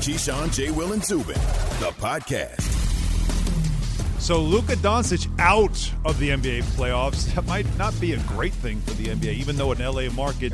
Keyshawn, J. Will, and Zubin, the podcast. So Luka Doncic out of the NBA playoffs. That might not be a great thing for the NBA, even though an LA market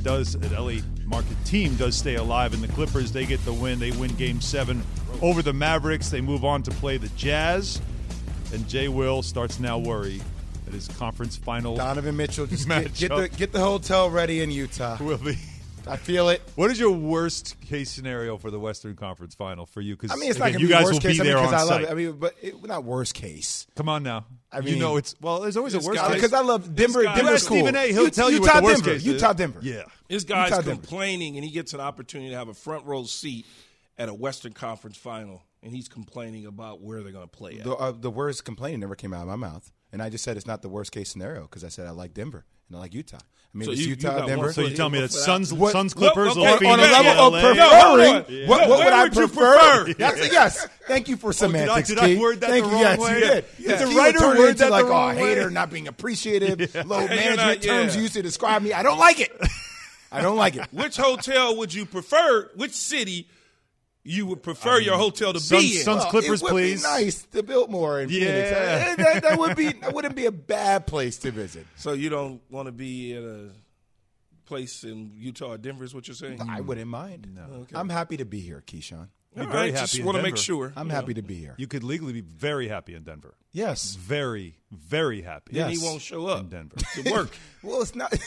team does stay alive. And the Clippers, they get the win. They win Game 7 over the Mavericks. They move on to play the Jazz. And J. Will starts now worry that his conference final Donovan Mitchell, just matchup get the hotel ready in Utah. will be. I feel it. What is your worst case scenario for the Western Conference Final for you? Because it's not going to be you guys worst will case. be there on I love site. it. But not worst case. Come on now. There's always a worst case. Because I love Denver. Denver's cool. Stephen A. He'll tell you what the worst case is. Utah, Denver. Yeah. This guy's Utah, Denver. complaining, and he gets an opportunity to have a front row seat at a Western Conference Final, and he's complaining about where they're going to play at. The words complaining never came out of my mouth. And I just said it's not the worst case scenario because I said I like Denver and I like Utah. So it's you Utah, got Denver. one So you tell me that Suns Clippers What- or okay, Phoenix On a level or of LA? preferring, what would Where I would you prefer? prefer? Yes. Thank you for semantics, did I Key. word that Thank the you. wrong Yes, way? you did. Did the Key writer turned word into that the like wrong a way? hater, not being appreciative, low You're management not- terms yeah. used to describe me. I don't like it. I don't like it. Which hotel would you prefer? Which city you would prefer your hotel to be in? Suns Clippers, it would please. be nice to Biltmore in Yeah. Phoenix. That wouldn't be a bad place to visit. So you don't want to be at a place in Utah or Denver is what you're saying? I wouldn't mind. No. Okay. I'm happy to be here, Keyshawn. Be All very right, happy just in want to Denver. make sure. I'm happy to be here. You could legally be very happy in Denver. Yes. Very, very happy. Yes. And he won't show up in Denver. to work. Well, it's not.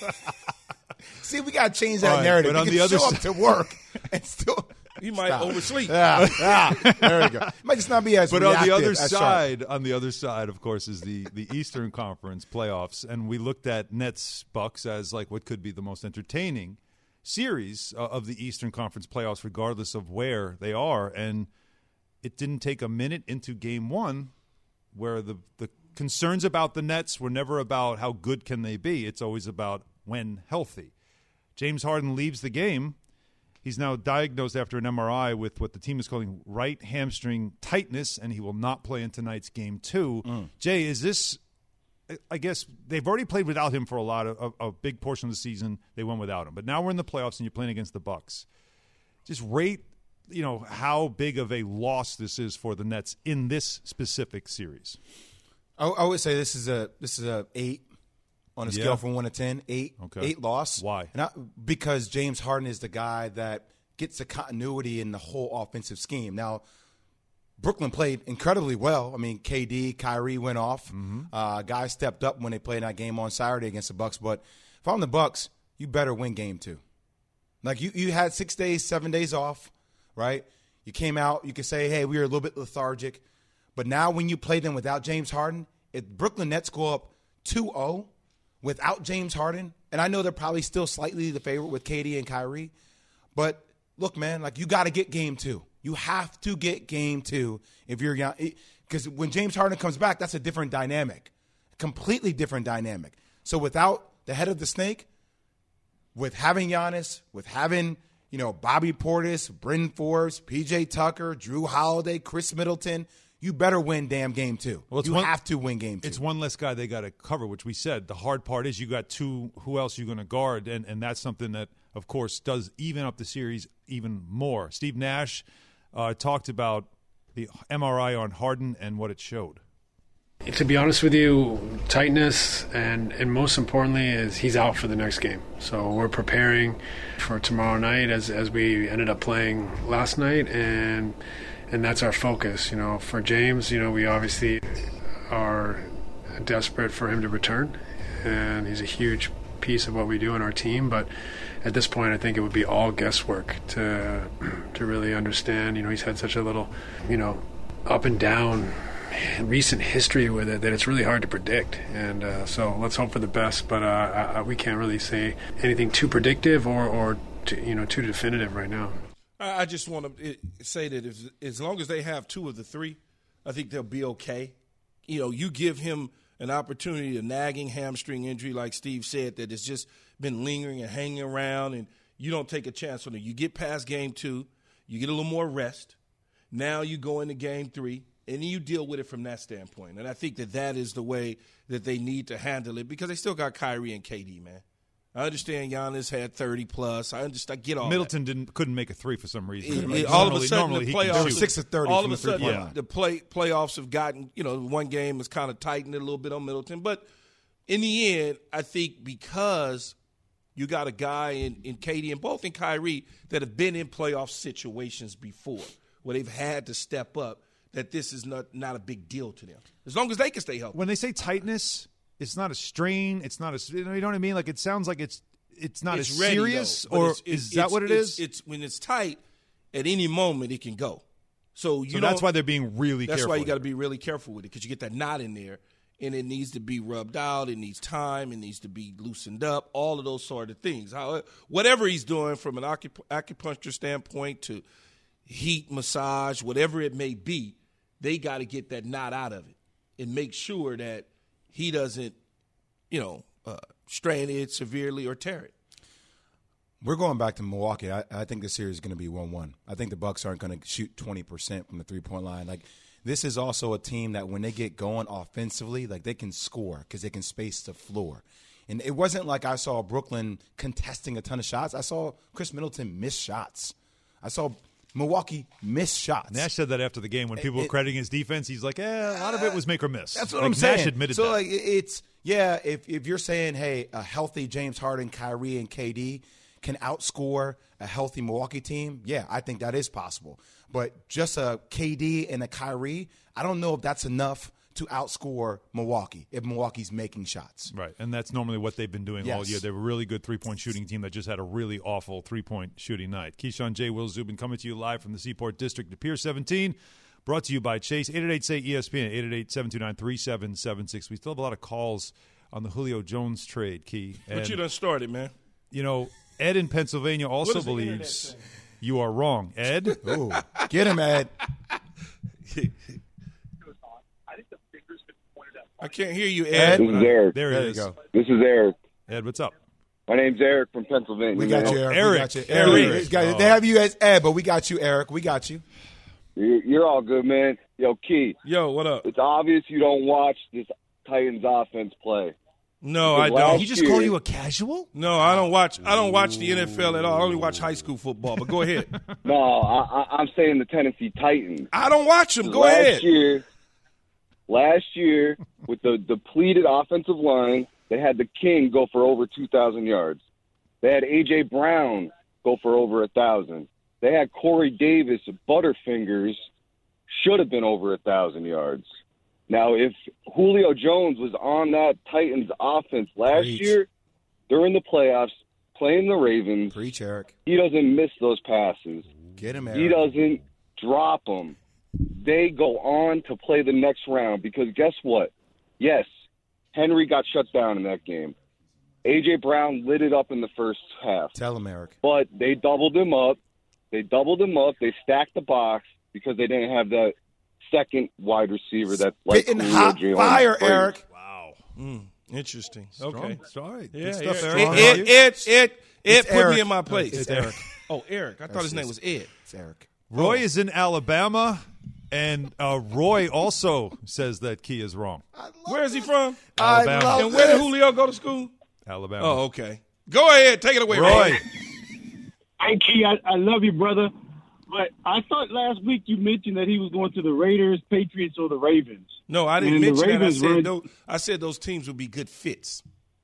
See, we got to change that All right, narrative. but on You the can other show up side- to work and still. You might Stop. oversleep. There we go. It might just not be as But on the reactive other as side, of course, is the Eastern Conference playoffs, and we looked at Nets Bucks as like what could be the most entertaining series of the Eastern Conference playoffs, regardless of where they are. And it didn't take a minute into Game 1 where the concerns about the Nets were never about how good can they be. It's always about when healthy. James Harden leaves the game. He's now diagnosed after an MRI with what the team is calling right hamstring tightness, and he will not play in tonight's Game 2. Jay, is this – I guess they've already played without him for a big portion of the season. They went without him. But now we're in the playoffs, and you're playing against the Bucks. Just rate, how big of a loss this is for the Nets in this specific series. I would say this is a 8 on a scale from 1 to 10. 8. Okay. 8 loss. Why? Because James Harden is the guy that gets the continuity in the whole offensive scheme. Now, Brooklyn played incredibly well. I mean, KD, Kyrie went off. Guys stepped up when they played that game on Saturday against the Bucks. But if I'm the Bucks, you better win Game 2. Like you had 6 days, 7 days off, right? You came out. You could say, hey, we were a little bit lethargic. But now when you play them without James Harden, if Brooklyn Nets go up 2-0 without James Harden, and I know they're probably still slightly the favorite with KD and Kyrie, but look, man, like you got to get Game 2. You have to get Game 2 if you're young, because when James Harden comes back, that's a different dynamic, completely different dynamic. So without the head of the snake, with having Giannis, with having Bobby Portis, Bryn Forbes, PJ Tucker, Drew Holiday, Chris Middleton, you better win damn Game 2. Well, you have to win Game 2. It's one less guy they got to cover, which we said. The hard part is you got 2. Who else are you going to guard? And that's something that, of course, does even up the series even more. Steve Nash talked about the MRI on Harden and what it showed. To be honest with you, tightness and most importantly is he's out for the next game. So we're preparing for tomorrow night as we ended up playing last night, and that's our focus. For James, we obviously are desperate for him to return, and he's a huge piece of what we do in our team. But at this point, I think it would be all guesswork to really understand. He's had such a little, up and down recent history with it that it's really hard to predict, and so let's hope for the best, but we can't really say anything too predictive or too definitive right now. I just want to say that as long as they have 2 of the 3, I think they'll be okay. You give him an opportunity, a nagging hamstring injury, like Steve said, that has just been lingering and hanging around, and you don't take a chance on it. You get past Game 2, you get a little more rest. Now you go into Game 3. And you deal with it from that standpoint. And I think that is the way that they need to handle it, because they still got Kyrie and KD, man. I understand Giannis had 30-plus. I get all Middleton couldn't make a three for some reason. All of a sudden, normally the he can playoffs, shoot. 6 of 30 all from of a the sudden, three-point line. the playoffs have gotten, one game has kind of tightened it a little bit on Middleton. But in the end, I think because you got a guy in KD and both in Kyrie that have been in playoff situations before where they've had to step up, that this is not a big deal to them. As long as they can stay healthy. When they say tightness, it's not a strain. It's not a. You know what I mean? Like it sounds like it's not as ready, serious, though, or is that what it is? It's when it's tight, at any moment it can go. So that's why they're being really careful. That's why you got to be really careful with it, because you get that knot in there, and it needs to be rubbed out. It needs time. It needs to be loosened up. All of those sort of things. Whatever he's doing from an acupuncture standpoint to heat massage, whatever it may be, they got to get that knot out of it and make sure that he doesn't, strain it severely or tear it. We're going back to Milwaukee. I think this series is going to be 1-1. I think the Bucks aren't going to shoot 20% from the three-point line. Like, this is also a team that when they get going offensively, like, they can score because they can space the floor. And it wasn't like I saw Brooklyn contesting a ton of shots. I saw Chris Middleton miss shots. I saw Milwaukee miss shots. Nash said that after the game when people were crediting his defense. He's like, a lot of it was make or miss. That's what I'm saying. Nash admitted so, that. like, if you're saying, hey, a healthy James Harden, Kyrie, and KD can outscore a healthy Milwaukee team, yeah, I think that is possible. But just a KD and a Kyrie, I don't know if that's enough to outscore Milwaukee if Milwaukee's making shots. Right, and that's normally what they've been doing all year. They were a really good three-point shooting team that just had a really awful three-point shooting night. Keyshawn J. Will Zubin coming to you live from the Seaport District of Pier 17, brought to you by Chase, 888-SAY-ESPN, 888-729-3776. We still have a lot of calls on the Julio Jones trade, Key. But you done started, man. Ed in Pennsylvania also believes you are wrong. Ed? Ooh, get him, Ed. I can't hear you, Ed. This is Eric. There he is. Go. This is Eric. Ed, what's up? My name's Eric from Pennsylvania. We got you, Eric. Eric. We got you. Eric. They have you as Ed, but we got you, Eric. We got you. You're all good, man. Yo, Key. Yo, what up? It's obvious you don't watch this Titans offense play. No, I don't. He just called you a casual? No, I don't watch the NFL at all. I only watch high school football. But go ahead. No, I'm saying the Tennessee Titans. I don't watch them. Go ahead. Last year, with the depleted offensive line, they had the King go for over 2,000 yards. They had A.J. Brown go for over 1,000. They had Corey Davis, Butterfingers, should have been over 1,000 yards. Now, if Julio Jones was on that Titans offense last year during the playoffs, playing the Ravens, Preach, Eric. he doesn't miss those passes. Get him, Eric. He doesn't drop them. They go on to play the next round because guess what? Yes, Henry got shut down in that game. A.J. Brown lit it up in the first half. Tell him, Eric. But they doubled him up. They stacked the box because they didn't have that second wide receiver that's like Spitting hot fire, Eric. Wow. Interesting. Strong. Okay. All right. Yeah, Good stuff, Eric. Eric. Ed, put Eric. me in my place. It's Eric. Oh, Eric. I thought his name was Ed. It's Eric. Roy is in Alabama, and Roy also says that Key is wrong. Where is he from? Alabama. I love And where did this. Julio go to school? Alabama. Oh, okay. Go ahead. Take it away, Roy. Hey, Key, I love you, brother. But I thought last week you mentioned that he was going to the Raiders, Patriots, or the Ravens. No, I didn't And the mention that. Ravens I said those teams would be good fits.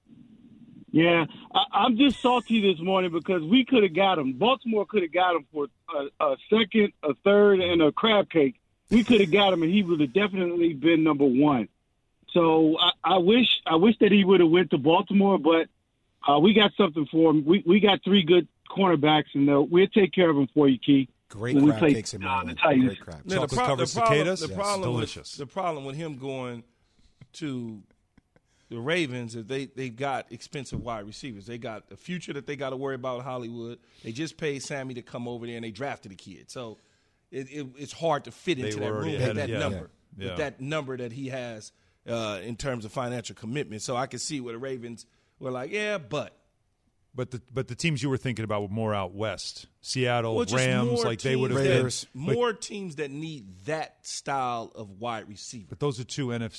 Yeah, I'm just salty this morning because we could have got him. Baltimore could have got him for a second, a third, and a crab cake. We could have got him, and he would have definitely been number one. So I wish that he would have went to Baltimore, but we got something for him. We got three good cornerbacks, and we'll take care of him for you, Key. Great when we crab play, cakes in the Maryland. Titans. Great crab. Now, Chocolate covered cicadas? Yes, delicious. The problem with him going to the Ravens is they've got expensive wide receivers. They got a future that they got to worry about in Hollywood. They just paid Sammy to come over there, and they drafted a kid. So it's hard to fit into that room with that number. With that number that he has in terms of financial commitment. So I can see where the Ravens were like, yeah, but the teams you were thinking about were more out west. Seattle, well, Rams, like they would have Raiders. more teams that need that style of wide receiver. But those are two NFC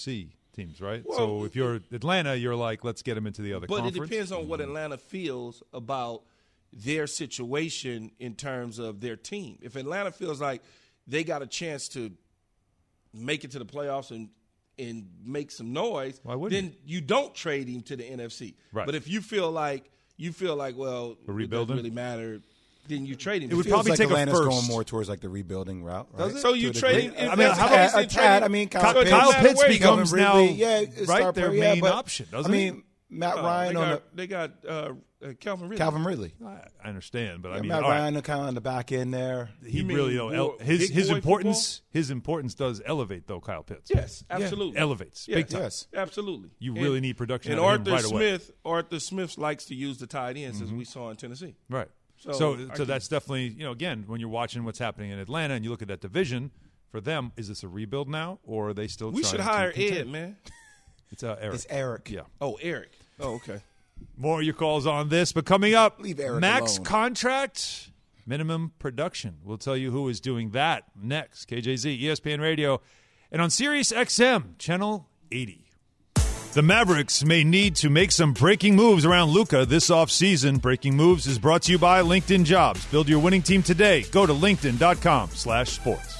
teams, right? Well, so if you're Atlanta, you're like, let's get him into the other conference. But it depends on what Atlanta feels about their situation in terms of their team. If Atlanta feels like they got a chance to make it to the playoffs and make some noise, then you don't trade him to the NFC. Right. But if you feel like well, it doesn't really matter, then you trade him. It would Feels probably like take Atlanta's a first. going more towards like the rebuilding route, right? So you trade him. I mean, how about a tad? I mean, Kyle Pitts Pitts becomes now right their main option, doesn't he? I mean, Matt Ryan they got Calvin Ridley. Calvin Ridley. I understand, but I mean, Matt all right. Ryan kind of on the back end there. He really his importance does elevate though. Kyle Pitts, Yes, absolutely elevates big time. Yes. Absolutely. You really need production. And out of him right away. Arthur Smith likes to use the tight ends, as we saw in Tennessee. Right. So that's definitely, again, when you're watching what's happening in Atlanta and you look at that division, for them, is this a rebuild now, or are they still We trying should to hire contend? Ed, man. It's Eric. It's Eric. Yeah. Oh, Eric. Oh, okay. More of your calls on this, but coming up, Leave Eric max alone. contract, minimum production. We'll tell you who is doing that next. KJZ, ESPN Radio, and on Sirius XM, Channel 80. The Mavericks may need to make some breaking moves around Luka this offseason. Breaking Moves is brought to you by LinkedIn Jobs. Build your winning team today. Go to linkedin.com/sports.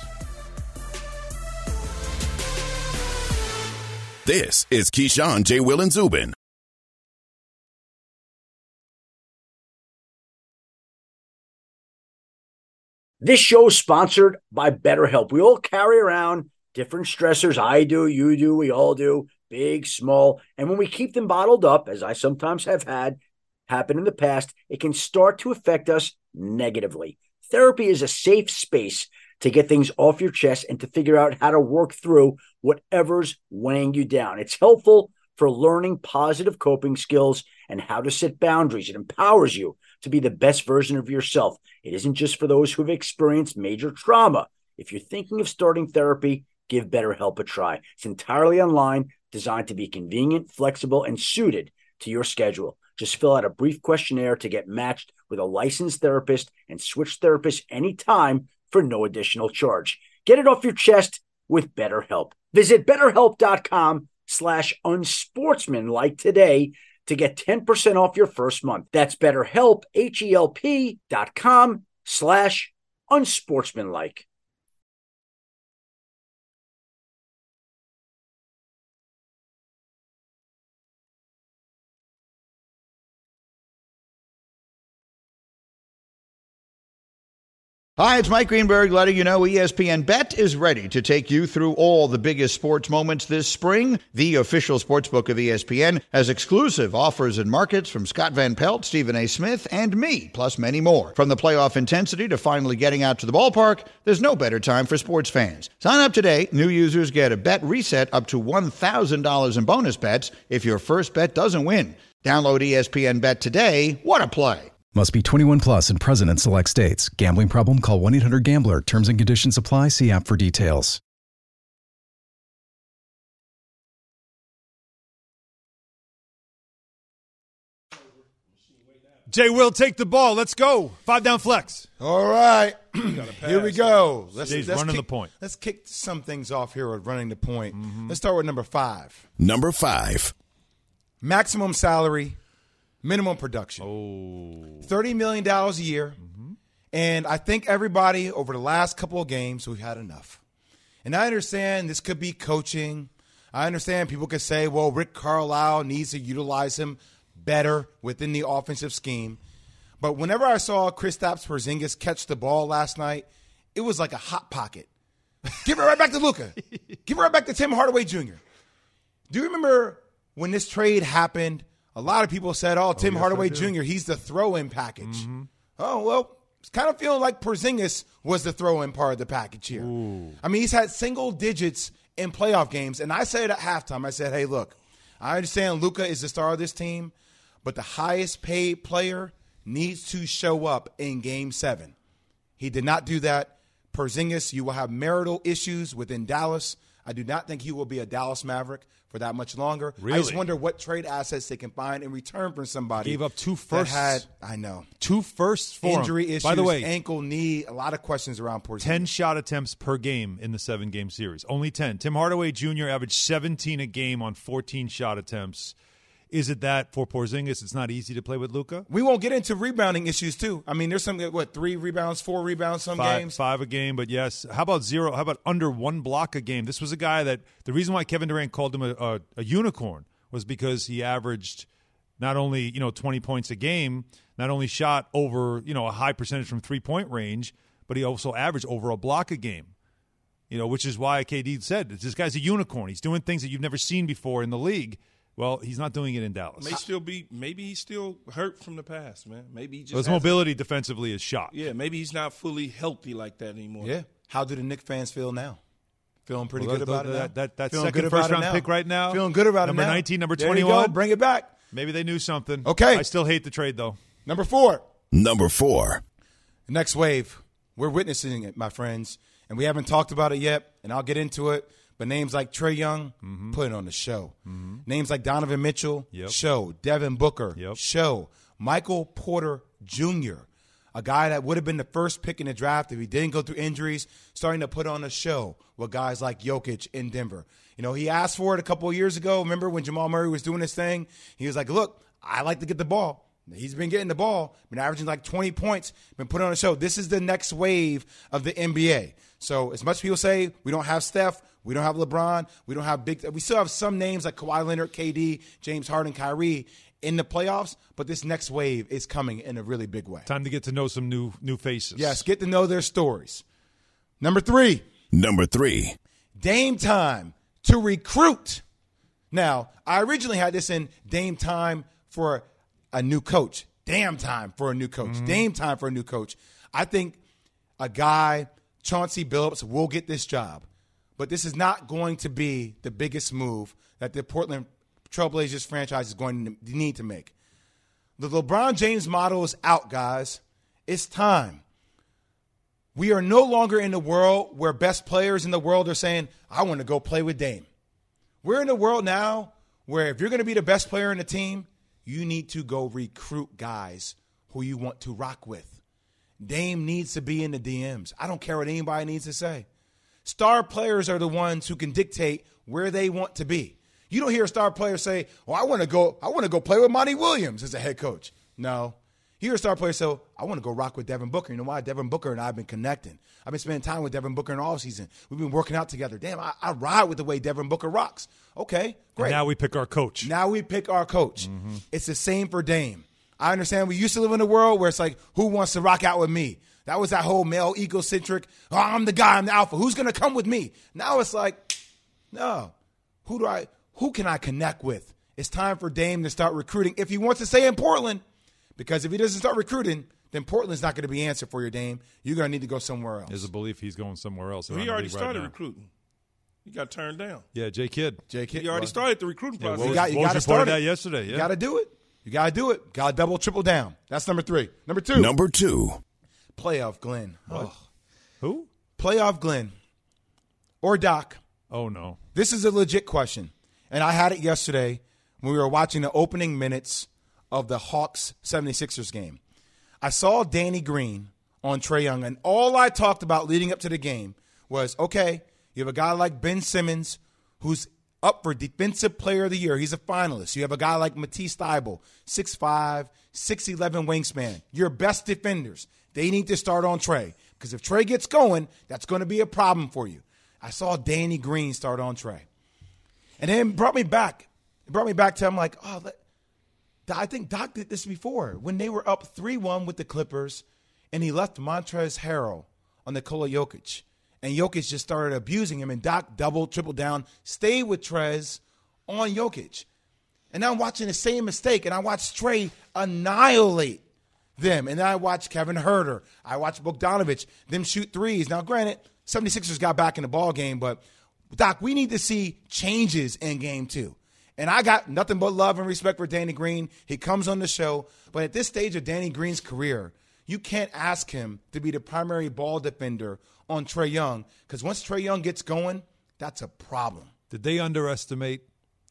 This is Keyshawn, J. Will, and Zubin. This show is sponsored by BetterHelp. We all carry around different stressors. I do, you do, we all do. Big, small, and when we keep them bottled up, as I sometimes have had happen in the past, it can start to affect us negatively. Therapy is a safe space to get things off your chest and to figure out how to work through whatever's weighing you down. It's helpful for learning positive coping skills and how to set boundaries. It empowers you to be the best version of yourself. It isn't just for those who have experienced major trauma. If you're thinking of starting therapy, give BetterHelp a try. It's entirely online, designed to be convenient, flexible, and suited to your schedule. Just fill out a brief questionnaire to get matched with a licensed therapist and switch therapists anytime for no additional charge. Get it off your chest with BetterHelp. Visit BetterHelp.com/unsportsmanlike today to get 10% off your first month. That's BetterHelp, HELP.com/unsportsmanlike. Hi, it's Mike Greenberg letting you know ESPN Bet is ready to take you through all the biggest sports moments this spring. The official sportsbook of ESPN has exclusive offers and markets from Scott Van Pelt, Stephen A. Smith, and me, plus many more. From the playoff intensity to finally getting out to the ballpark, there's no better time for sports fans. Sign up today. New users get a bet reset up to $1,000 in bonus bets if your first bet doesn't win. Download ESPN Bet today. What a play. Must be 21 plus and present in select states. Gambling problem? Call 1-800-GAMBLER. Terms and conditions apply. See app for details. Jay Will, take the ball. Let's go. 5 down flex. All right. Here we go. Jay's running the point. Let's kick some things off here with running the point. Let's start with number 5. Number 5. Maximum salary, minimum production. $30 million a year. And I think everybody over the last couple of games, we've had enough. And I understand this could be coaching. I understand people could say, well, Rick Carlisle needs to utilize him better within the offensive scheme. But whenever I saw Kristaps Porzingis catch the ball last night, it was like a hot pocket. Give it right back to Luka. Give it right back to Tim Hardaway Jr. Do you remember when this trade happened? A lot of people said, Tim Hardaway Jr., he's the throw-in package. Oh, well, it's kind of feeling like Porzingis was the throw-in part of the package here. I mean, he's had single digits in playoff games. And I said at halftime, I said, hey, look, I understand Luka is the star of this team, but the highest paid player needs to show up in Game 7. He did not do that. Porzingis, you will have marital issues within Dallas. I do not think he will be a Dallas Maverick for that much longer. Really? I just wonder what trade assets they can find in return from somebody. Gave up 2 firsts. I know. 2 firsts for injury him. issues, By the way, ankle, knee, a lot of questions around Porzingis. 10 shot attempts per game in the 7-game series. Only 10. Tim Hardaway Jr. averaged 17 a game on 14 shot attempts. Is it that for Porzingis it's not easy to play with Luka? We won't get into rebounding issues, too. I mean, there's some, 3 rebounds, 4 rebounds some games? 5 a game, but yes. How about 0? How about under 1 block a game? This was a guy that the reason why Kevin Durant called him a unicorn was because he averaged not only 20 points a game, not only shot over a high percentage from 3-point range, but he also averaged over a block a game. Which is why KD said this guy's a unicorn. He's doing things that you've never seen before in the league. Well, he's not doing it in Dallas. Maybe he's still hurt from the past, man. Maybe he just his mobility defensively is shot. Yeah, maybe he's not fully healthy like that anymore. Yeah. How do the Knicks fans feel now? Feeling pretty good about it now? That second first-round pick right now. Feeling good about it now. Number 19, number There 21. you go. Bring it back. Maybe they knew something. Okay. I still hate the trade, though. Number 4. Number 4. Next wave. We're witnessing it, my friends. And we haven't talked about it yet, and I'll get into it. But names like Trae Young, put it on the show. Names like Donovan Mitchell, show. Devin Booker, show. Michael Porter Jr., a guy that would have been the first pick in the draft if he didn't go through injuries, starting to put on a show with guys like Jokic in Denver. He asked for it a couple of years ago. Remember when Jamal Murray was doing his thing? He was like, look, I like to get the ball. He's been getting the ball, been averaging like 20 points, been putting on a show. This is the next wave of the NBA. So as much as people say we don't have Steph, we don't have LeBron, we don't have we still have some names like Kawhi Leonard, KD, James Harden, Kyrie in the playoffs, but this next wave is coming in a really big way. Time to get to know some new faces. Yes, get to know their stories. Number 3. Dame time to recruit. Now, I originally had this in Dame time for a new coach. Damn time for a new coach. Dame time for a new coach. I think a guy, Chauncey Billups, will get this job. But this is not going to be the biggest move that the Portland Trailblazers franchise is going to need to make. The LeBron James model is out, guys. It's time. We are no longer in the world where best players in the world are saying, I want to go play with Dame. We're in a world now where if you're going to be the best player in the team, you need to go recruit guys who you want to rock with. Dame needs to be in the DMs. I don't care what anybody needs to say. Star players are the ones who can dictate where they want to be. You don't hear a star player say, I want to go play with Monty Williams as a head coach. No. You hear a star player say, I want to go rock with Devin Booker. You know why? Devin Booker and I have been connecting. I've been spending time with Devin Booker in the offseason. We've been working out together. Damn, I ride with the way Devin Booker rocks. Okay, great. And now we pick our coach. It's the same for Dame. I understand we used to live in a world where it's like, who wants to rock out with me? That was that whole male egocentric, I'm the guy, I'm the alpha. Who's going to come with me? Now it's like, no. Who can I connect with? It's time for Dame to start recruiting if he wants to stay in Portland. Because if he doesn't start recruiting, then Portland's not going to be answered for your Dame. You're going to need to go somewhere else. There's a belief he's going somewhere else. Well, he already started recruiting. He got turned down. Yeah, J. Kidd. He already started the recruiting process. You got to start that yesterday. Yeah. You got to do it. Got to double, triple down. That's number 3. Number 2. Playoff Glenn. What? Who? Playoff Glenn. Or Doc. Oh, no. This is a legit question. And I had it yesterday when we were watching the opening minutes of the Hawks 76ers game. I saw Danny Green on Trae Young, and all I talked about leading up to the game was, okay, you have a guy like Ben Simmons who's up for Defensive Player of the Year. He's a finalist. You have a guy like Matisse Thybulle, 6'5", 6'11" wingspan. Your best defenders. They need to start on Trae because if Trae gets going, that's going to be a problem for you. I saw Danny Green start on Trae. And then it brought me back. To I'm like, I think Doc did this before when they were up 3-1 with the Clippers, and he left Montrezl Harrell on Nikola Jokic, and Jokic just started abusing him, and Doc doubled, tripled down, stayed with Trez on Jokic. And now I'm watching the same mistake, and I watched Trae annihilate them. And then I watched Kevin Huerter. I watched Bogdanović, them shoot threes. Now, granted, 76ers got back in the ball game, but Doc, we need to see changes in game 2. And I got nothing but love and respect for Danny Green. He comes on the show. But at this stage of Danny Green's career, you can't ask him to be the primary ball defender on Trae Young because once Trae Young gets going, that's a problem. Did they underestimate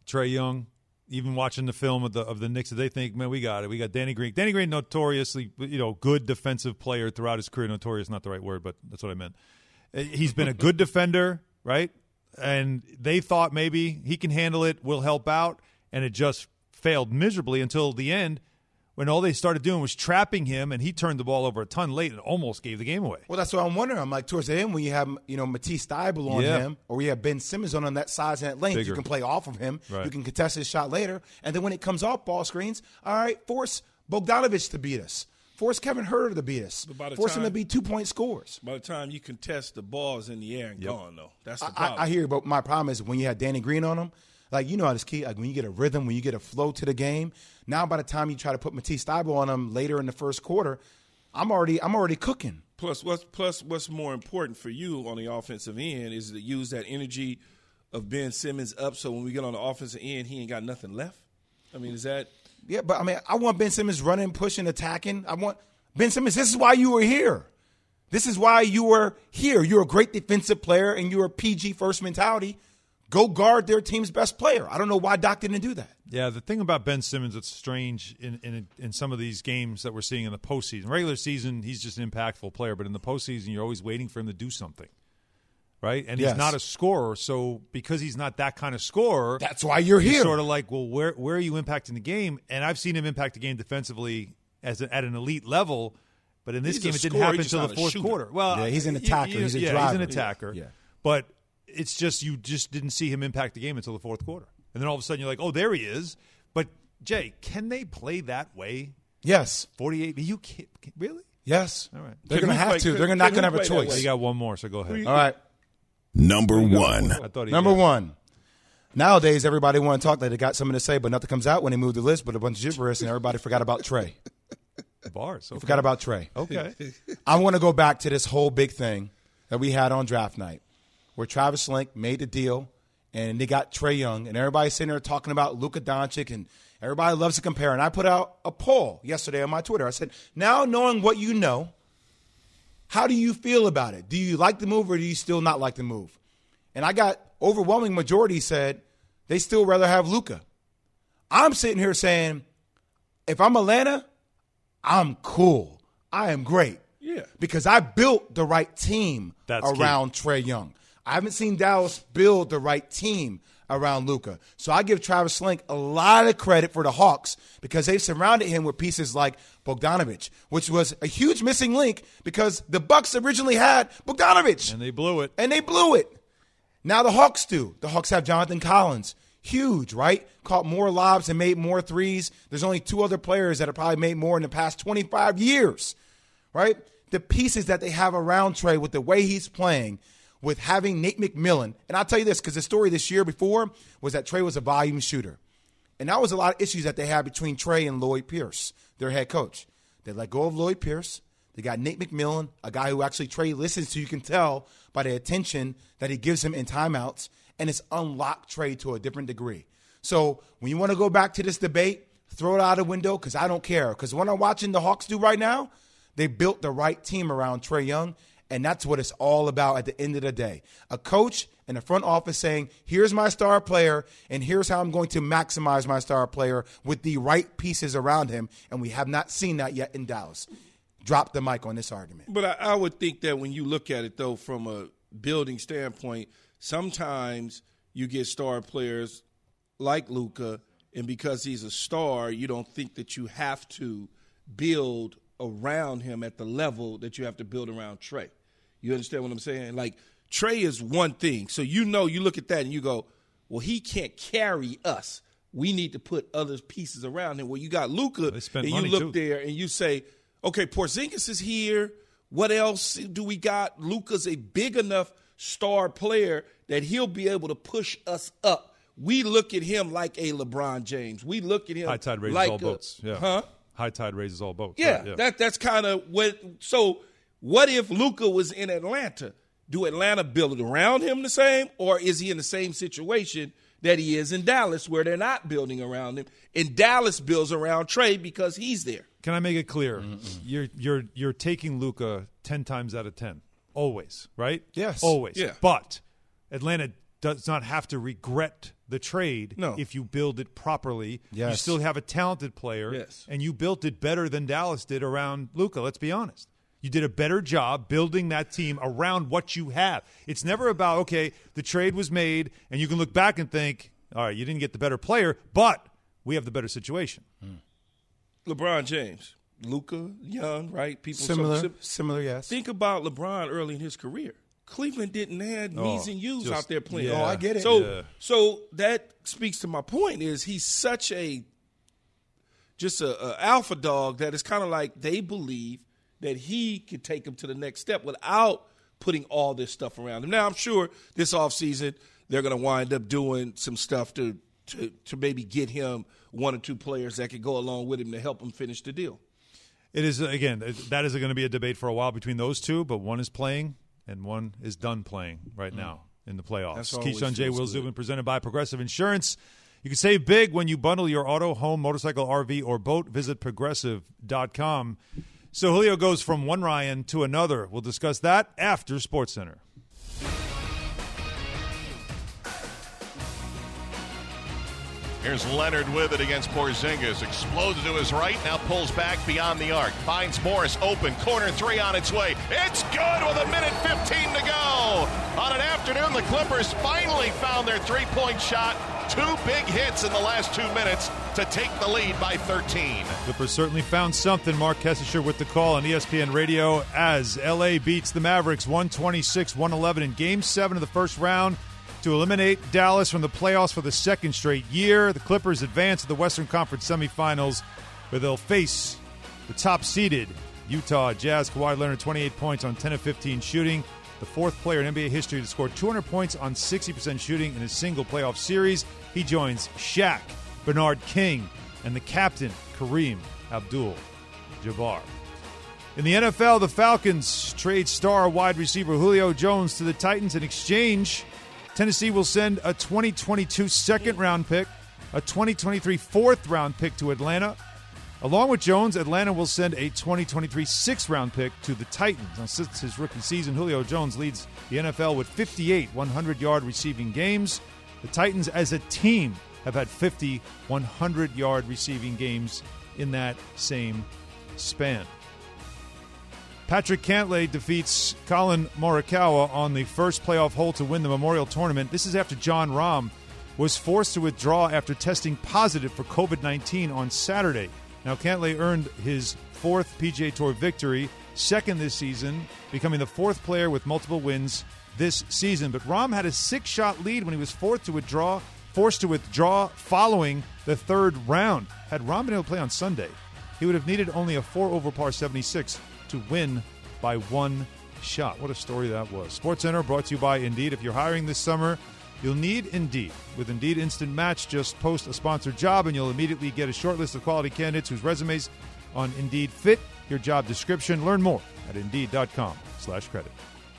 Trae Young, even watching the film of the Knicks, they think, man, we got it. We got Danny Green. Danny Green, notoriously, good defensive player throughout his career. Notorious, not the right word, but that's what I meant. He's been a good defender, right? And they thought maybe he can handle it, will help out, and it just failed miserably until the end, when all they started doing was trapping him, and he turned the ball over a ton late and almost gave the game away. Well, that's what I'm wondering. I'm like, towards the end, when you have, Matisse Thybulle on him, or you have Ben Simmons on that size and that length, Bigger. you can play off of him. Right. You can contest his shot later. And then when it comes off ball screens, all right, force Bogdanovich to beat us. Force Kevin Huerter to beat us. Force him to be 2-point scores. By the time you contest, the ball's in the air and gone, though. That's the problem. I hear you, but my problem is when you have Danny Green on him, like, how this key, like when you get a rhythm, when you get a flow to the game, now by the time you try to put Matisse Thybulle on him later in the first quarter, I'm already cooking. Plus, what's more important for you on the offensive end is to use that energy of Ben Simmons up, so when we get on the offensive end, he ain't got nothing left. I mean, is that? Yeah, but I want Ben Simmons running, pushing, attacking. I want Ben Simmons. This is why you were here. This is why you were here. You're a great defensive player, and you're a PG first mentality. Go guard their team's best player. I don't know why Doc didn't do that. Yeah, the thing about Ben Simmons that's strange in some of these games that we're seeing in the postseason. Regular season, he's just an impactful player, but in the postseason, you're always waiting for him to do something, right? And he's not a scorer, so because he's not that kind of scorer, that's why you're here. Sort of like, well, where are you impacting the game? And I've seen him impact the game defensively at an elite level, but in this game, it didn't happen until the fourth quarter. Well, he's an attacker. He's a driver. He's an attacker. Yeah. But it's just you just didn't see him impact the game until the fourth quarter. And then all of a sudden you're like, oh, there he is. But, Jay, can they play that way? Yes. 48. You really? Yes. All right. They're going to have to. They're not going to have a choice. You got one more, so go ahead. All right. Number one. Number one. Nowadays, everybody want to talk like they got something to say, but nothing comes out when they move the list, but a bunch of gibberish, and everybody forgot about Trae. Bars. Okay. Forgot about Trae. Okay. I want to go back to this whole big thing that we had on draft night, where Travis Link made the deal, and they got Trae Young, and everybody's sitting there talking about Luka Doncic, and everybody loves to compare. And I put out a poll yesterday on my Twitter. I said, now knowing what you know, how do you feel about it? Do you like the move, or do you still not like the move? And I got overwhelming majority said they still rather have Luka. I'm sitting here saying, if I'm Atlanta, I'm cool. I am great. Yeah. Because I built the right team around Trae Young. I haven't seen Dallas build the right team around Luka. So I give Travis Link a lot of credit for the Hawks because they've surrounded him with pieces like Bogdanovich, which was a huge missing link because the Bucks originally had Bogdanovich. And they blew it. Now the Hawks do. The Hawks have Jonathan Collins. Huge, right? Caught more lobs and made more threes. There's only two other players that have probably made more in the past 25 years, right? The pieces that they have around Trae with the way he's playing, with having Nate McMillan. And I'll tell you this, because the story this year before was that Trae was a volume shooter. And that was a lot of issues that they had between Trae and Lloyd Pierce, their head coach. They let go of Lloyd Pierce. They got Nate McMillan, a guy who actually Trae listens to. You can tell by the attention that he gives him in timeouts. And it's unlocked Trae to a different degree. So when you want to go back to this debate, throw it out the window because I don't care. Because what I'm watching the Hawks do right now, they built the right team around Trae Young. And that's what it's all about at the end of the day. A coach in the front office saying, here's my star player, and here's how I'm going to maximize my star player with the right pieces around him. And we have not seen that yet in Dallas. Drop the mic on this argument. But I would think that when you look at it, though, from a building standpoint, sometimes you get star players like Luka, and because he's a star, you don't think that you have to build around him at the level that you have to build around Trae. You understand what I'm saying? Like, Trae is one thing. So you look at that and you go, well, he can't carry us. We need to put other pieces around him. Well, you got Luka, and you look there and you say, okay, Porzingis is here. What else do we got? Luka's a big enough star player that he'll be able to push us up. We look at him like a LeBron James. We look at him high tide raises like all boats. Yeah. Huh? High tide raises all boats. Yeah, right, yeah. That's kind of what. So what if Luka was in Atlanta? Do Atlanta build it around him the same, or is he in the same situation that he is in Dallas, where they're not building around him, and Dallas builds around Trae because he's there? Can I make it clear? You're taking Luka 10 times out of 10, always, right? Yes, always. Yeah. But Atlanta does not have to regret the trade if you build it properly. Yes. You still have a talented player, and you built it better than Dallas did around Luka. Let's be honest. You did a better job building that team around what you have. It's never about, okay, the trade was made, and you can look back and think, all right, you didn't get the better player, but we have the better situation. LeBron James, Luka, young, right? People similar, yes. Think about LeBron early in his career. Cleveland didn't have me's and you's out there playing. I get it. So that speaks to my point is he's such a alpha dog that it's kind of like they believe that he could take them to the next step without putting all this stuff around him. Now, I'm sure this offseason they're going to wind up doing some stuff to maybe get him one or two players that could go along with him to help him finish the deal. It is, again, that is going to be a debate for a while between those two, but one is playing and one is done playing right now in the playoffs. Keyshawn J. Will Zubin, presented by Progressive Insurance. You can save big when you bundle your auto, home, motorcycle, RV, or boat. Visit Progressive.com. So Julio goes from one Ryan to another. We'll discuss that after SportsCenter. Here's Leonard with it against Porzingis. Explodes to his right, now pulls back beyond the arc. Finds Morris open. Corner three on its way. It's good with 1:15 to go. On an afternoon, the Clippers finally found their three-point shot. Two big hits in the last 2 minutes to take the lead by 13. Clippers certainly found something. Mark Kessisher with the call on ESPN Radio as L.A. beats the Mavericks 126-111 in Game 7 of the first round to eliminate Dallas from the playoffs for the second straight year. The Clippers advance to the Western Conference semifinals, where they'll face the top-seeded Utah Jazz. Kawhi Leonard, 28 points on 10 of 15 shooting. The fourth player in NBA history to score 200 points on 60% shooting in a single playoff series. He joins Shaq, Bernard King, and the captain, Kareem Abdul-Jabbar. In the NFL, the Falcons trade star wide receiver Julio Jones to the Titans. In exchange, Tennessee will send a 2022 second-round pick, a 2023 fourth-round pick to Atlanta. Along with Jones, Atlanta will send a 2023 sixth-round pick to the Titans. Now, since his rookie season, Julio Jones leads the NFL with 58 100-yard receiving games. The Titans, as a team, have had 50 100-yard receiving games in that same span. Patrick Cantlay defeats Colin Morikawa on the first playoff hole to win the Memorial Tournament. This is after Jon Rahm was forced to withdraw after testing positive for COVID-19 on Saturday. Now, Cantlay earned his fourth PGA Tour victory, second this season, becoming the fourth player with multiple wins this season. But Rahm had a 6-shot lead when he was forced to withdraw following the third round. Had Rahm been able to play on Sunday, he would have needed only a 4-over par 76 to win by one shot. What a story that was. SportsCenter brought to you by Indeed. If you're hiring this summer, you'll need Indeed. With Indeed Instant Match, just post a sponsored job and you'll immediately get a short list of quality candidates whose resumes on Indeed fit your job description. Learn more at Indeed.com/credit.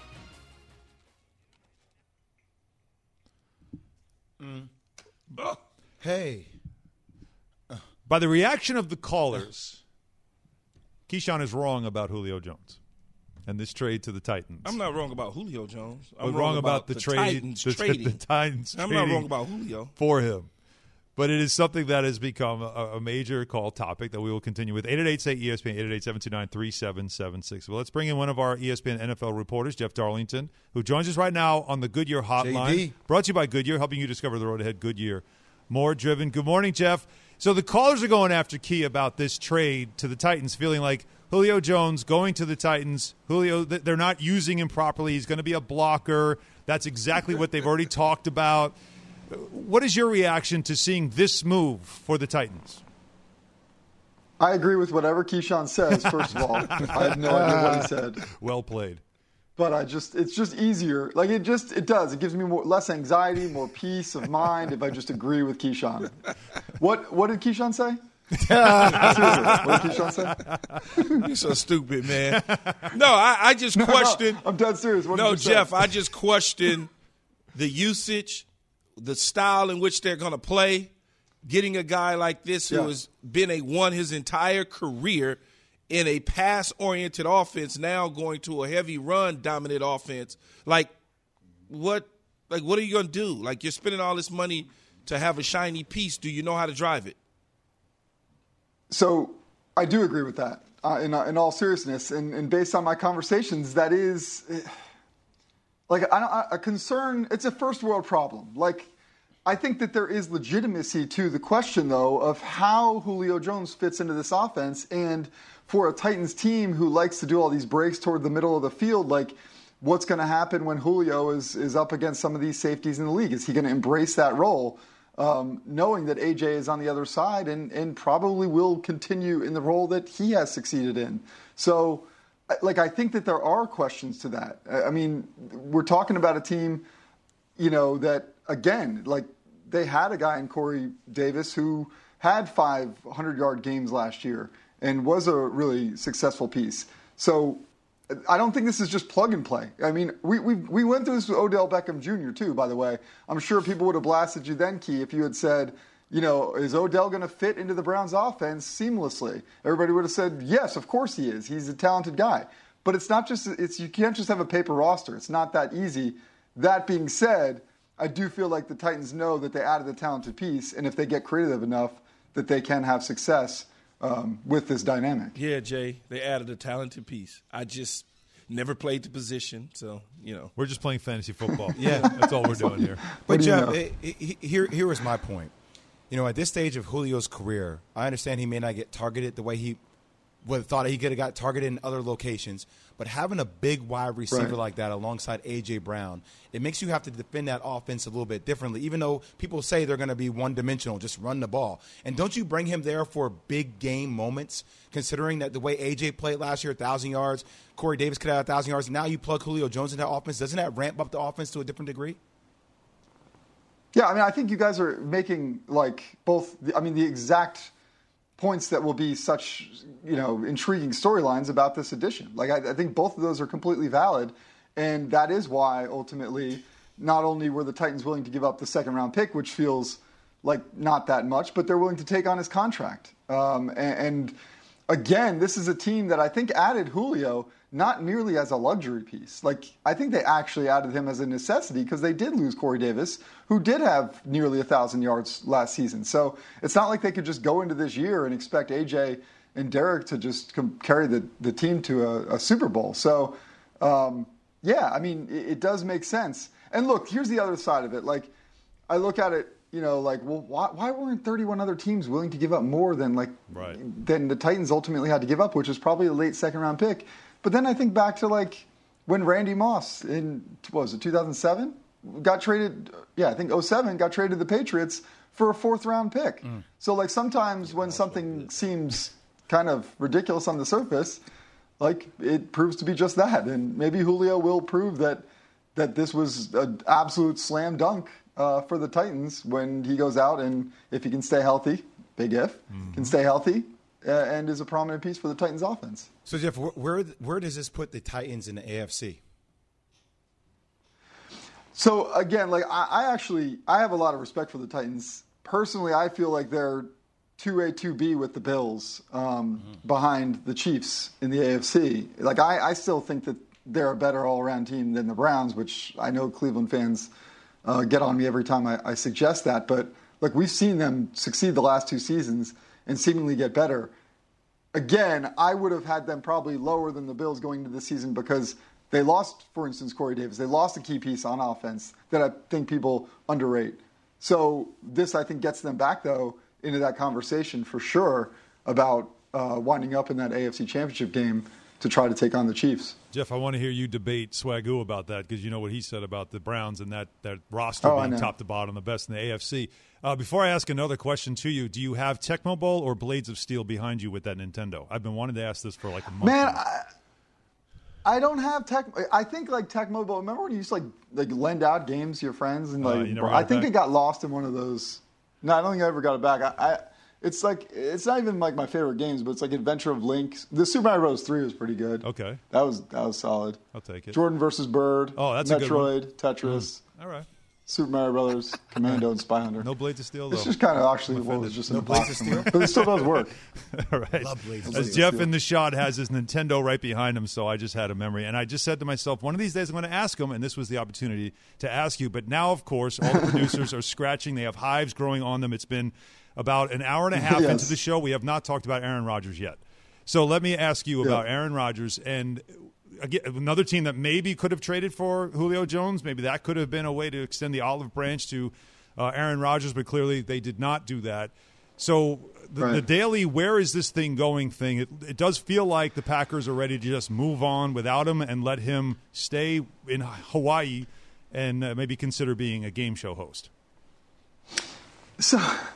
Hey. By the reaction of the callers, Keyshawn is wrong about Julio Jones and this trade to the Titans. I'm not wrong about Julio Jones. I'm wrong about the trade. Titans trading. The Titans I'm not wrong about Julio. For him. But it is something that has become a major call topic that we will continue with. 888-SAY-ESPN, 888-729-3776. Well, let's bring in one of our ESPN NFL reporters, Jeff Darlington, who joins us right now on the Goodyear Hotline. JD. Brought to you by Goodyear, helping you discover the road ahead. Goodyear, more driven. Good morning, Jeff. So the callers are going after Key about this trade to the Titans, feeling like Julio Jones going to the Titans. Julio, they're not using him properly. He's going to be a blocker. That's exactly what they've already talked about. What is your reaction to seeing this move for the Titans? I agree with whatever Keyshawn says, first of all. I have no idea what he said. Well played. But it's just easier. Like it does. It gives me less anxiety, more peace of mind if I just agree with Keyshawn. What did Keyshawn say? Seriously, what did Keyshawn say? You're so stupid, man. No, I just questioned. No, I'm dead serious. What no, did you Jeff, say? I just questioned the usage, the style in which they're going to play. Getting a guy like this who has won his entire career in a pass-oriented offense, now going to a heavy run-dominant offense. What are you going to do? Like, you're spending all this money to have a shiny piece. Do you know how to drive it? So I do agree with that in all seriousness. And based on my conversations, that is like a concern. It's a first world problem. Like, I think that there is legitimacy to the question, though, of how Julio Jones fits into this offense. And for a Titans team who likes to do all these breaks toward the middle of the field, like, what's going to happen when Julio is up against some of these safeties in the league? Is he going to embrace that role, knowing that AJ is on the other side and probably will continue in the role that he has succeeded in? So, like, I think that there are questions to that. I mean, we're talking about a team, that, again, like, they had a guy in Corey Davis who had 500-yard games last year and was a really successful piece. So I don't think this is just plug and play. I mean, we went through this with Odell Beckham Jr. too, by the way. I'm sure people would have blasted you then, Key, if you had said, is Odell going to fit into the Browns offense seamlessly? Everybody would have said, yes, of course he is. He's a talented guy. But it's not just, you can't just have a paper roster. It's not that easy. That being said, I do feel like the Titans know that they added a talented piece, and if they get creative enough, that they can have success with this dynamic. Yeah, Jay, they added a talented piece. I just never played the position, so, We're just playing fantasy football. Yeah. That's all we're doing here. But, Jeff, here was my point. At this stage of Julio's career, I understand he may not get targeted the way he would have thought he could have got targeted in other locations, but having a big wide receiver like that alongside A.J. Brown, it makes you have to defend that offense a little bit differently, even though people say they're going to be one-dimensional, just run the ball. And don't you bring him there for big game moments, considering that the way A.J. played last year, 1,000 yards, Corey Davis could have 1,000 yards, and now you plug Julio Jones in that offense. Doesn't that ramp up the offense to a different degree? Yeah, I mean, I think you guys are making, the exact points that will be such, intriguing storylines about this edition. Like, I think both of those are completely valid, and that is why, ultimately, not only were the Titans willing to give up the second-round pick, which feels like not that much, but they're willing to take on his contract. And again, this is a team that I think added Julio not merely as a luxury piece. Like, I think they actually added him as a necessity because they did lose Corey Davis, who did have nearly 1,000 yards last season. So it's not like they could just go into this year and expect AJ and Derek to just carry the team to a Super Bowl. So, it does make sense. And look, here's the other side of it. Like, I look at it, why weren't 31 other teams willing to give up more than the Titans ultimately had to give up, which was probably a late second-round pick. But then I think back to, when Randy Moss in, 2007? Got traded, I think 2007, got traded to the Patriots for a fourth-round pick. So, sometimes when something seems kind of ridiculous on the surface, it proves to be just that. And maybe Julio will prove that this was an absolute slam dunk for the Titans when he goes out and if he can stay healthy, big if, can stay healthy, and is a prominent piece for the Titans offense. So, Jeff, where does this put the Titans in the AFC? So, again, I have a lot of respect for the Titans. Personally, I feel like they're 2A, 2B with the Bills behind the Chiefs in the AFC. I still think that they're a better all-around team than the Browns, which I know Cleveland fans get on me every time I suggest that. But, we've seen them succeed the last two seasons and seemingly get better. Again, I would have had them probably lower than the Bills going into the season because they lost, for instance, Corey Davis. They lost a key piece on offense that I think people underrate. So this, I think, gets them back, though, into that conversation for sure about winding up in that AFC Championship game to try to take on the Chiefs. Jeff, I want to hear you debate Swagoo about that because you know what he said about the Browns and that roster being top to bottom, the best in the AFC. Before I ask another question to you, do you have Tecmo Bowl or Blades of Steel behind you with that Nintendo? I've been wanting to ask this for a month. Man, I don't have Tecmo. I think Tecmo Bowl. Remember when you used to lend out games to your friends and I think it got lost in one of those. No, I don't think I ever got it back. It's not even my favorite games, but it's Adventure of Link. The Super Mario Bros. 3 was pretty good. Okay, that was solid. I'll take it. Jordan versus Bird. Oh, that's Metroid, a good one. Tetris. All right. Super Mario Brothers, Commando, and Spy Hunter. No Blades of Steel, though. It's just kind of actually what was just in No the box Blades of for me. Steel? But it still does work. All right. Love Blades of As Steel. Jeff in the shot has his Nintendo right behind him, so I just had a memory. And I just said to myself, one of these days I'm going to ask him, and this was the opportunity to ask you. But now, of course, all the producers are scratching. They have hives growing on them. It's been about an hour and a half into the show. We have not talked about Aaron Rodgers yet. So let me ask you about Aaron Rodgers. And again, another team that maybe could have traded for Julio Jones. Maybe that could have been a way to extend the olive branch to Aaron Rodgers, but clearly they did not do that. So the daily where is this thing going thing, it does feel like the Packers are ready to just move on without him and let him stay in Hawaii and maybe consider being a game show host. So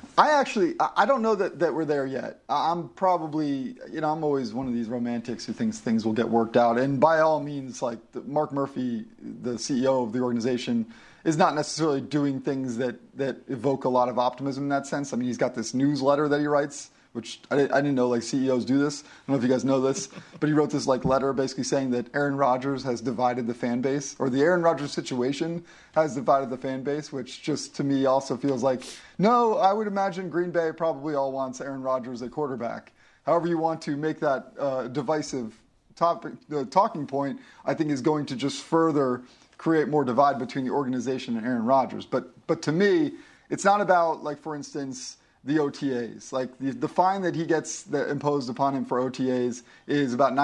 I don't know that we're there yet. I'm probably, I'm always one of these romantics who thinks things will get worked out. And by all means, like Mark Murphy, the CEO of the organization, is not necessarily doing things that evoke a lot of optimism in that sense. I mean, he's got this newsletter that he writes, which I didn't know CEOs do this. I don't know if you guys know this, but he wrote this letter basically saying that Aaron Rodgers has divided the fan base, or the Aaron Rodgers situation has divided the fan base, which just to me also feels like, no, I would imagine Green Bay probably all wants Aaron Rodgers at quarterback. However you want to make that divisive talking point, I think is going to just further create more divide between the organization and Aaron Rodgers. But to me, it's not about, for instance, the OTAs. The fine that he gets imposed upon him for OTAs is about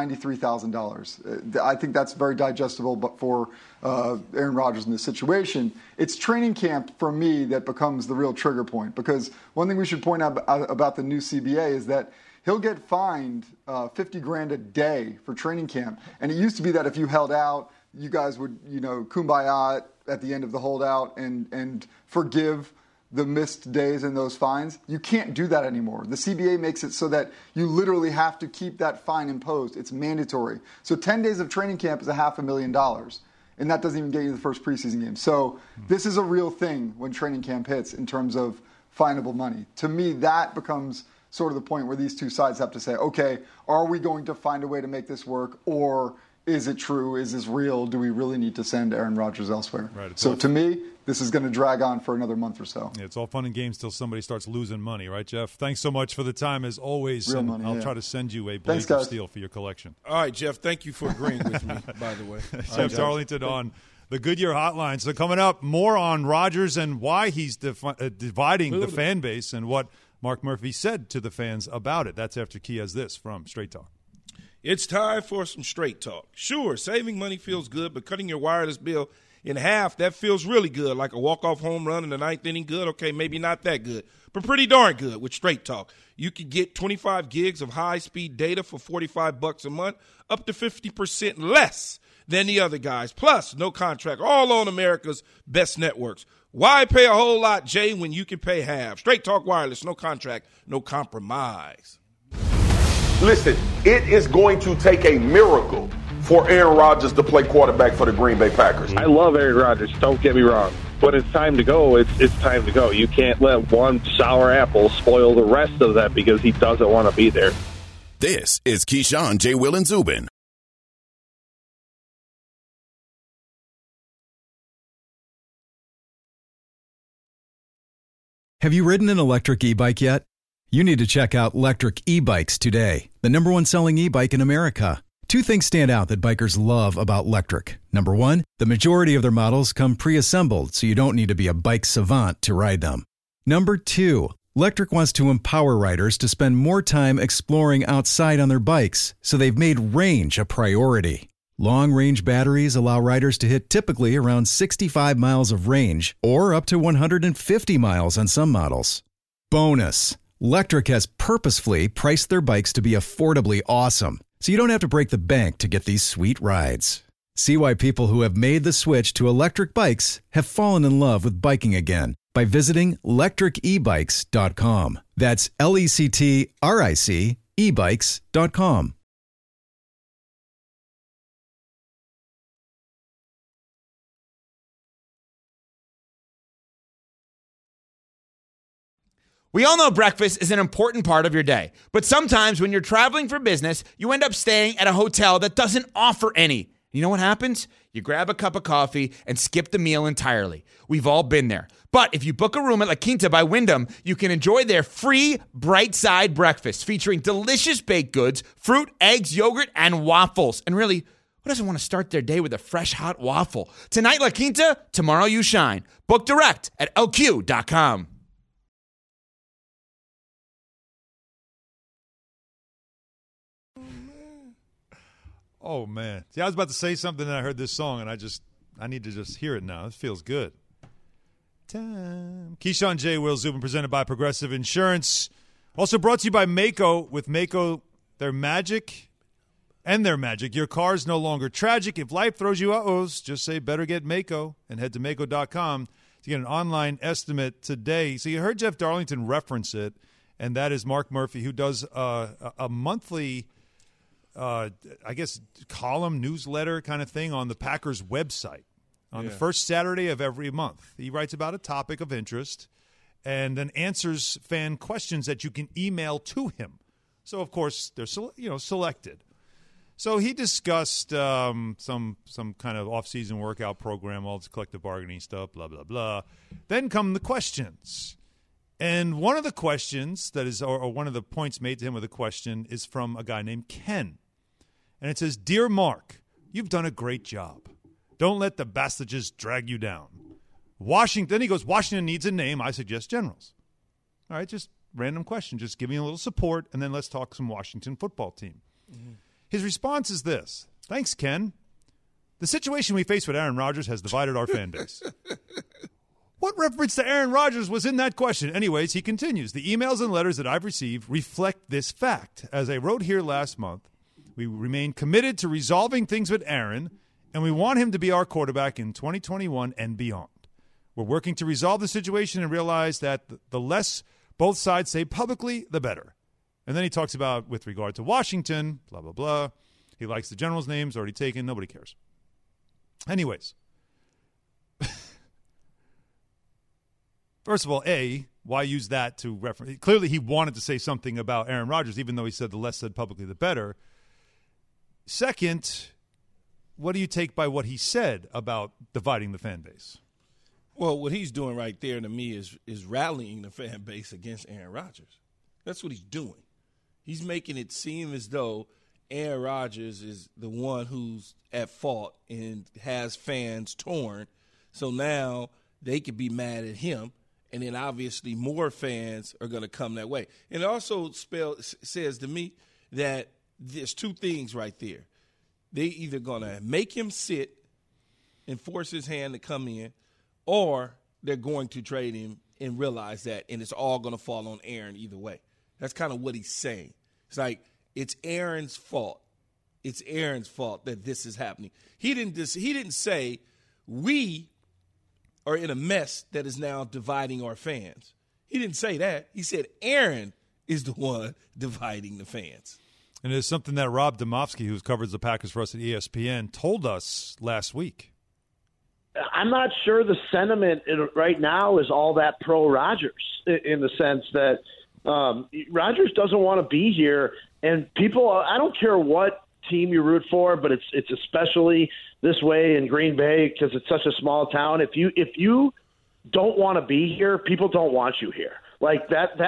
$93,000. I think that's very digestible, but for Aaron Rodgers in this situation, it's training camp for me that becomes the real trigger point. Because one thing we should point out about the new CBA is that he'll get fined $50,000 a day for training camp. And it used to be that if you held out, you guys would, kumbaya at the end of the holdout and forgive the missed days and those fines. You can't do that anymore. The CBA makes it so that you literally have to keep that fine imposed. It's mandatory. So 10 days of training camp is $500,000. And that doesn't even get you the first preseason game. So this is a real thing when training camp hits in terms of finable money. To me, that becomes sort of the point where these two sides have to say, okay, are we going to find a way to make this work, or is it true? Is this real? Do we really need to send Aaron Rodgers elsewhere? Right, so to me, this is going to drag on for another month or so. Yeah, it's all fun and games till somebody starts losing money, right, Jeff? Thanks so much for the time, as always. Real money, I'll try to send you a Blades Blades of Steel for your collection. All right, Jeff, thank you for agreeing with me, by the way. Jeff Darlington on the Goodyear Hotline. So coming up, more on Rodgers and why he's dividing the fan base and what Mark Murphy said to the fans about it. That's after Key has this from Straight Talk. It's time for some Straight Talk. Sure, saving money feels good, but cutting your wireless bill in half, that feels really good. Like a walk-off home run in the ninth inning, good. Okay, maybe not that good, but pretty darn good with Straight Talk. You could get 25 gigs of high-speed data for $45 a month, up to 50% less than the other guys. Plus, no contract, all on America's best networks. Why pay a whole lot, Jay, when you can pay half? Straight Talk Wireless, no contract, no compromise. Listen, it is going to take a miracle for Aaron Rodgers to play quarterback for the Green Bay Packers. I love Aaron Rodgers, don't get me wrong. When it's time to go, it's time to go. You can't let one sour apple spoil the rest of that because he doesn't want to be there. This is Keyshawn, J. Will, and Zubin. Have you ridden an electric e-bike yet? You need to check out Lectric E-Bikes today, the #1 selling e-bike in America. Two things stand out that bikers love about Lectric. Number one, the majority of their models come pre-assembled, so you don't need to be a bike savant to ride them. Number two, Lectric wants to empower riders to spend more time exploring outside on their bikes, so they've made range a priority. Long-range batteries allow riders to hit typically around 65 miles of range, or up to 150 miles on some models. Bonus, Lectric has purposefully priced their bikes to be affordably awesome, so you don't have to break the bank to get these sweet rides. See why people who have made the switch to electric bikes have fallen in love with biking again by visiting lectricebikes.com. That's LECTRIC ebikes.com. We all know breakfast is an important part of your day, but sometimes when you're traveling for business, you end up staying at a hotel that doesn't offer any. You know what happens? You grab a cup of coffee and skip the meal entirely. We've all been there. But if you book a room at La Quinta by Wyndham, you can enjoy their free Bright Side breakfast featuring delicious baked goods, fruit, eggs, yogurt, and waffles. And really, who doesn't want to start their day with a fresh, hot waffle? Tonight, La Quinta, tomorrow you shine. Book direct at lq.com. Oh, man. See, I was about to say something and I heard this song, and I need to just hear it now. It feels good. Time. Keyshawn, J. Will Zubin, presented by Progressive Insurance. Also brought to you by Mako. With Mako, their magic and their magic. Your car's no longer tragic. If life throws you uh-ohs, just say better get Mako and head to Mako.com to get an online estimate today. So you heard Jeff Darlington reference it, and that is Mark Murphy, who does a monthly I guess, column, newsletter kind of thing on the Packers website on the first Saturday of every month. He writes about a topic of interest and then answers fan questions that you can email to him. So, of course, they're selected. So he discussed some kind of off-season workout program, all this collective bargaining stuff, blah, blah, blah. Then come the questions. And one of the questions that is, or one of the points made to him with a question is from a guy named Ken. And it says, "Dear Mark, you've done a great job. Don't let the Bastages drag you down. Washington," then he goes, "Washington needs a name. I suggest Generals." All right, just random question. Just give me a little support, and then let's talk some Washington football team. Mm-hmm. His response is this: "Thanks, Ken. The situation we face with Aaron Rodgers has divided our fan base." What reference to Aaron Rodgers was in that question? Anyways, he continues. "The emails and letters that I've received reflect this fact. As I wrote here last month, we remain committed to resolving things with Aaron, and we want him to be our quarterback in 2021 and beyond. We're working to resolve the situation and realize that the less both sides say publicly, the better." And then he talks about, with regard to Washington, blah, blah, blah. He likes the Generals' names, already taken. Nobody cares. Anyways. First of all, why use that to reference? Clearly, he wanted to say something about Aaron Rodgers, even though he said the less said publicly, the better. Second, what do you take by what he said about dividing the fan base? Well, what he's doing right there to me is rallying the fan base against Aaron Rodgers. That's what he's doing. He's making it seem as though Aaron Rodgers is the one who's at fault and has fans torn. So now they could be mad at him. And then obviously more fans are going to come that way. And it also says to me that there's two things right there. They either going to make him sit and force his hand to come in, or they're going to trade him and realize that, and it's all going to fall on Aaron either way. That's kind of what he's saying. It's like, it's Aaron's fault. It's Aaron's fault that this is happening. He didn't say we are in a mess that is now dividing our fans. He didn't say that. He said Aaron is the one dividing the fans. And it's something that Rob Domofsky, who covers the Packers for us at ESPN, told us last week. I'm not sure the sentiment right now is all that pro-Rodgers, in the sense that Rodgers doesn't want to be here. And people, I don't care what team you root for, but it's especially this way in Green Bay because it's such a small town. If you don't want to be here, people don't want you here. Like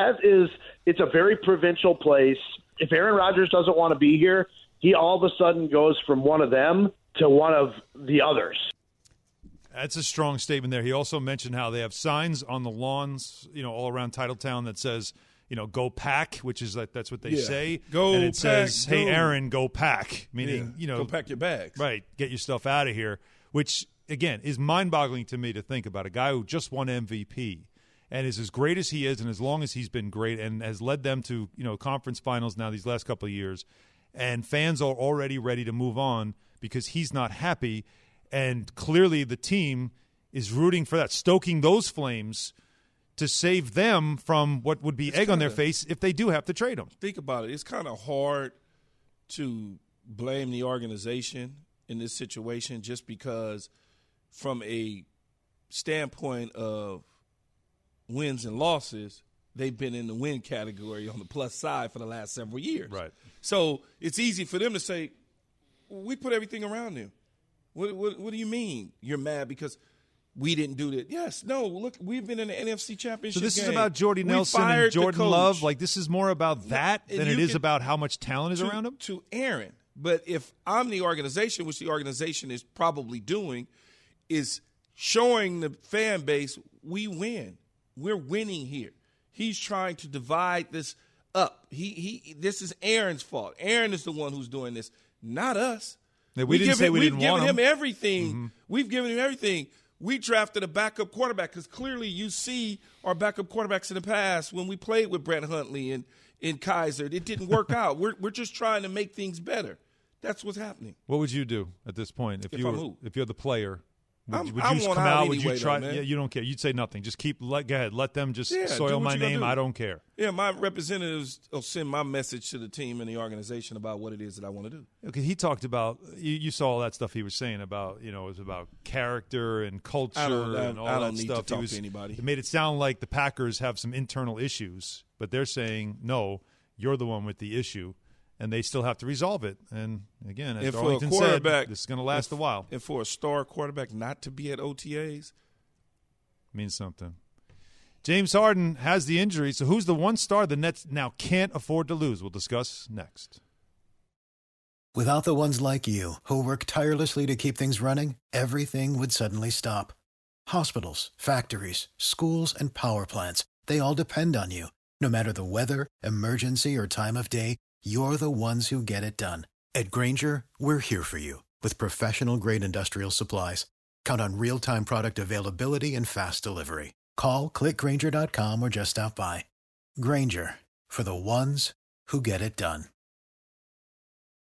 it's a very provincial place. If Aaron Rodgers doesn't want to be here, he all of a sudden goes from one of them to one of the others. That's a strong statement there. He also mentioned how they have signs on the lawns, all around Titletown that says, go Pack, which is that's what they say. Go and it Pack, says, go. "Hey, Aaron, go Pack," meaning, go pack your bags. Right, get your stuff out of here, which, again, is mind-boggling to me to think about. A guy who just won MVP and is as great as he is and as long as he's been great and has led them to, conference finals now these last couple of years, and fans are already ready to move on because he's not happy, and clearly the team is rooting for that, stoking those flames to save them from what would be egg on their face if they do have to trade them. Think about it. It's kind of hard to blame the organization in this situation just because from a standpoint of wins and losses, they've been in the win category on the plus side for the last several years. Right. So it's easy for them to say, we put everything around them. What do you mean you're mad because we didn't do that? Yes. No, look, we've been in the NFC Championship So this game. is about Jordy Nelson and Jordan Love. Like, this is more about that than it is about how much talent is around him? To Aaron. But if I'm the organization, which the organization is probably doing, is showing the fan base we win. We're winning here. He's trying to divide this up. This is Aaron's fault. Aaron is the one who's doing this, not us. Yeah, we didn't say we didn't want him. We've given him everything. Mm-hmm. We've given him everything. We drafted a backup quarterback because clearly you see our backup quarterbacks in the past when we played with Brett Hundley and Kaiser. It didn't work out. We're just trying to make things better. That's what's happening. What would you do at this point if you're the player? Would you come out? Would you try? Though, yeah, you don't care. You'd say nothing. Just go ahead. Let them just soil my name. I don't care. Yeah, my representatives will send my message to the team and the organization about what it is that I want to do. Okay, he talked about you saw all that stuff he was saying about it was about character and culture and all that stuff. I don't need to talk to anybody. It made it sound like the Packers have some internal issues, but they're saying no, you're the one with the issue. And they still have to resolve it. And, again, as Darlington said, this is going to last a while. And for a star quarterback not to be at OTAs? Means something. James Harden has the injury, so who's the one star the Nets now can't afford to lose? We'll discuss next. Without the ones like you, who work tirelessly to keep things running, everything would suddenly stop. Hospitals, factories, schools, and power plants, they all depend on you. No matter the weather, emergency, or time of day, you're the ones who get it done. At Grainger, we're here for you with professional-grade industrial supplies. Count on real-time product availability and fast delivery. Call, clickgrainger.com, or just stop by. Grainger, for the ones who get it done.